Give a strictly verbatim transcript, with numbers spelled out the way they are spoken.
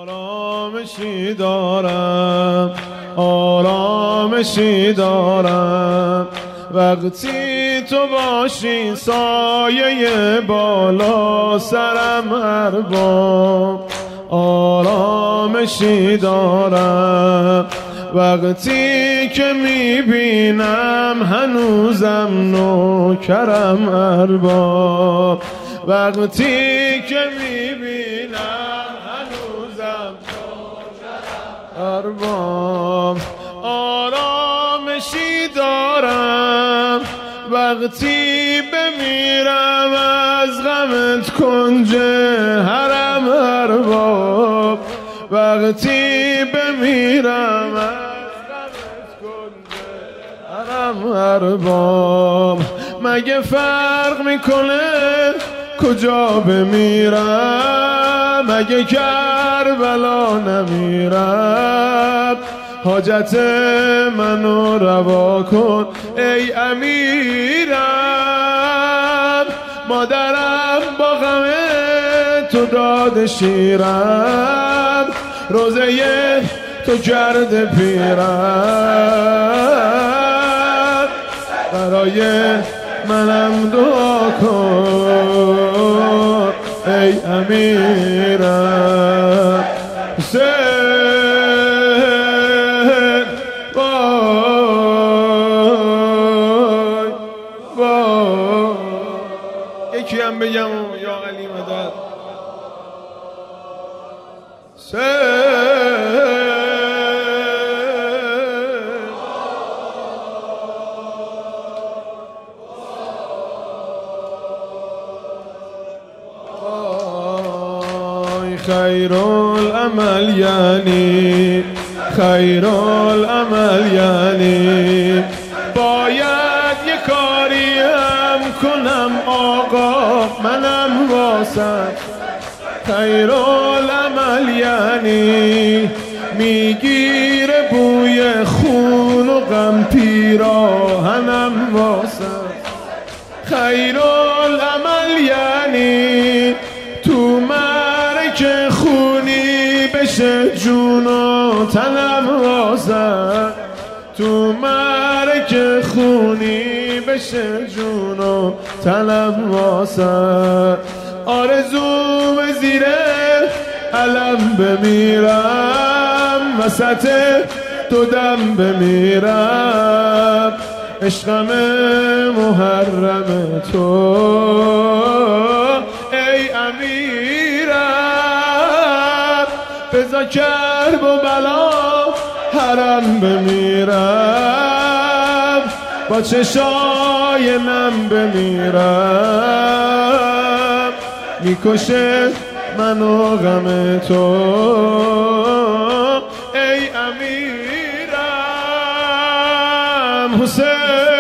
آرامشی دارم، آرامشی دارم وقتی تو باشی سایه بالا سرم ارباب. آرامشی دارم وقتی که میبینم هنوزم نوکرم ارباب. وقتی که میبینم هنوزم نوکرم ارباب. آرامشی دارم وقتی بمیرم از غمت کنج حرم ارباب. وقتی بمیرم از غمت کنج حرم ارباب. مگه فرق میکنه کجا بمیرم؟ مگه کربلا نمیرم؟ حاجت منو روا کن ای امیرم. مادرم با غم تو داد شیرم، روزه تو کرده پیرم. برای منم دعا کن ای امیرم. حسین وای وای. یکی هم بگم یا علی مدد. خیر العمل یعنی خیر العمل یعنی باید یه کاری هم کنم آقا منم واسه. خیر العمل یعنی میگیره بوی خون و غم پیراهنم واسه. خیر العمل یعنی تو مرک خونی بشه جون و تنم واسه. تو مرک خونی بشه جون و تنم واسه. آرزوم زیره علم بمیرم، وسط دو دم بمیرم. عشقم محرم تو ای امیرم. بزا کرب و بلا حرم بمیرم، با چشای نم بمیرم. میکشه منو غم تو ای امیرم. حسین